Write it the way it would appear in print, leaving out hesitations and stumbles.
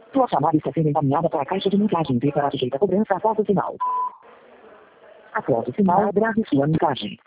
Sua chamada está sendo encaminhada para a caixa de mensagem. Para sujeita a cobrança após o sinal. Após o sinal, grave sua mensagem.